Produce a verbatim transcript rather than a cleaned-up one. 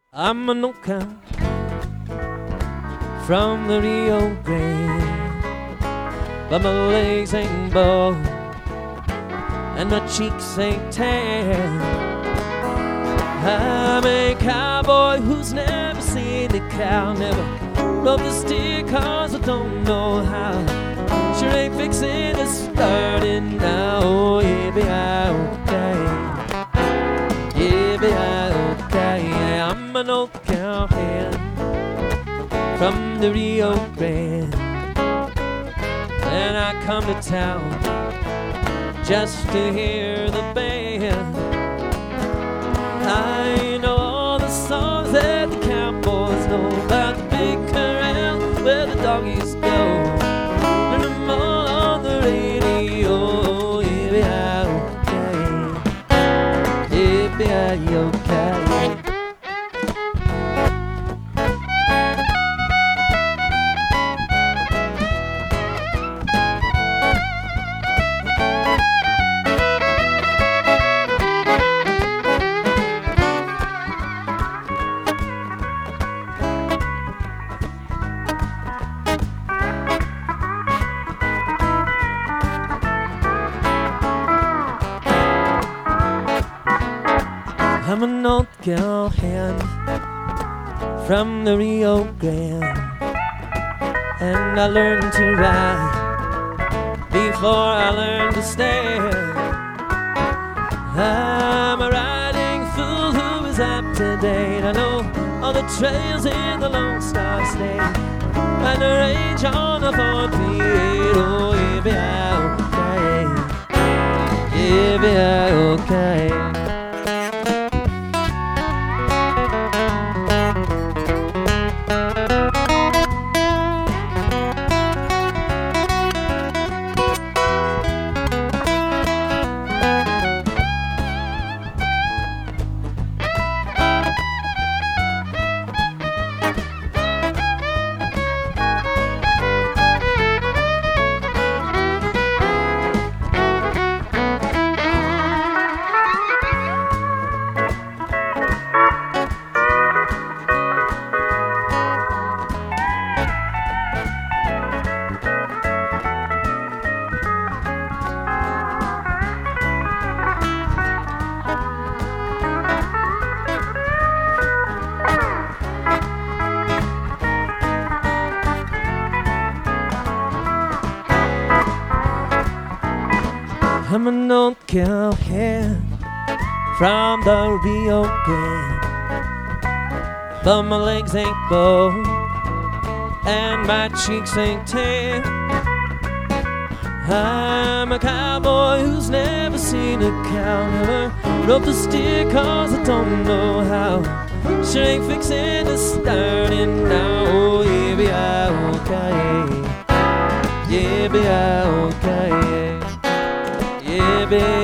I'm an old cow from the Rio Grande, but my legs ain't bald and my cheeks ain't tan. I'm a cowboy who's never seen a cow, never rode the steer cause I don't know how. Sure ain't fixing to start it now. Oh, yeah, be I okay. Yeah, be I okay. Yeah, I'm an old cowhead from the Rio Grande, and I come to town just to hear the band. I know all the songs that the cowboys know about the big corral where the doggies go. Learn them all on the radio. Yeah, be I okay. Yeah, be I okay. I'm an old cowhand from the Rio Grande, and I learned to ride before I learned to stand. I'm a riding fool who is up to date. I know all the trails in the Lone Star State and the range on the forty-eight. Oh, yeah, be I okay. Yeah, be I okay. I'm an old cowhead from the Rio Grande, but my legs ain't bowed and my cheeks ain't tan. I'm a cowboy who's never seen a cow, never rode the steer cause I don't know how. Sure ain't fixing to start it now. Oh, yeah, be I okay. Yeah, be I okay. Yeah, be